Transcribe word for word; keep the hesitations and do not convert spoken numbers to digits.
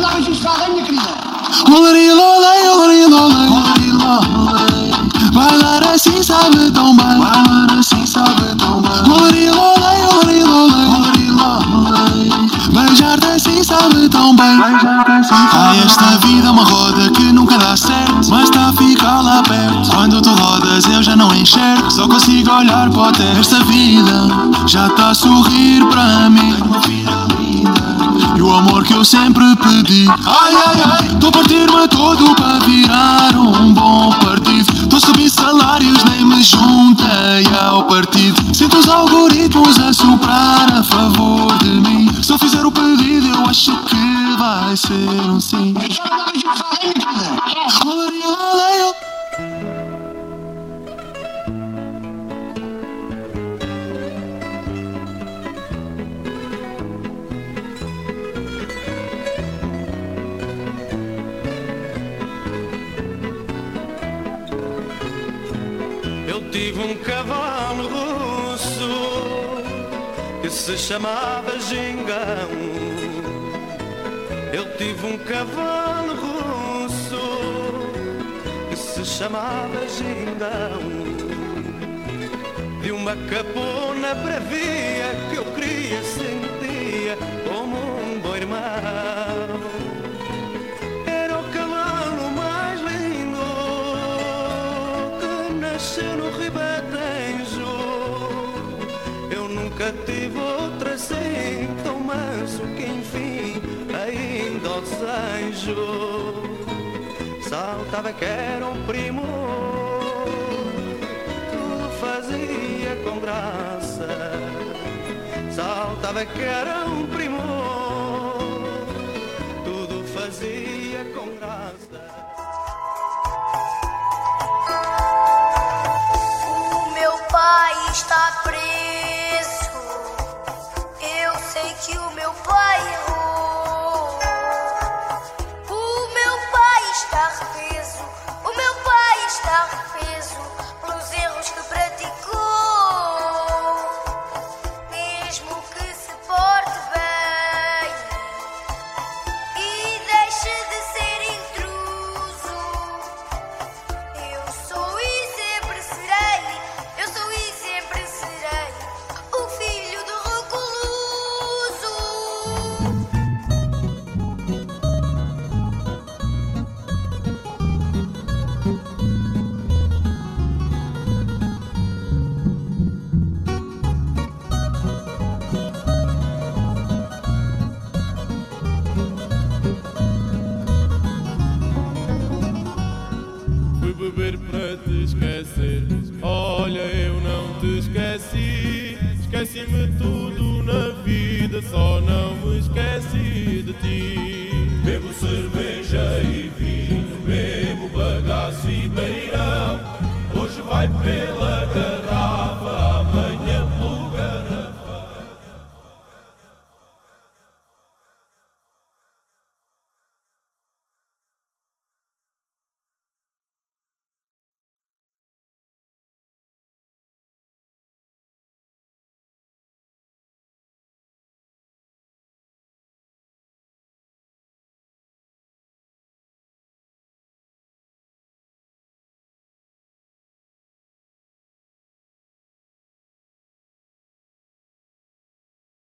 anda a registrar, hein, minha querida? Olari, olai, olari, olai, olari, olai. Bailar assim sabe tão bem, bailar assim sabe tão bem. Olari, olai, olari, olai, olari, olai. Beijar-te assim sabe tão bem, beijar-te assim sabe. Ah, esta vida é uma roda que nunca dá certo, mas está a ficar lá perto. Quando tu rodas eu já não enxergo, só consigo olhar para o teto. Esta vida já está a sorrir para mim, uma vida linda e o amor que eu sempre pedi. Ai, ai, ai, estou a partir-me todo para virar um bom partido. Estou a subir salários, nem me juntei ao partido. Sinto os algoritmos a soprar a favor de mim. Se eu fizer o pedido eu acho que vai ser um sim. Olari, olai, olai. Tive um cavalo russo que se chamava Gingão. Eu tive um cavalo russo que se chamava Gingão. De uma capona bravia que eu queria, sentia como um bom irmão. Era o cavalo mais lindo que nasceu no Ribatejo. Eu nunca tive outra assim tão manso que enfim ainda o desejo. Saltava que era um primo, tudo fazia com graça. Saltava que era um primo, tudo fazia com graça. O meu pai está preso. Eu sei que o meu pai errou. O meu pai está arrepeso. O meu pai está arrepeso pelos erros que praticou. Mesmo que se porte bem e deixe de ser intruso, eu sou e sempre serei, eu sou e sempre serei o filho do recluso. Fui beber para te esquecer. Olha, eu não te esqueci. Esqueci-me tudo na vida, só não me esqueci de ti.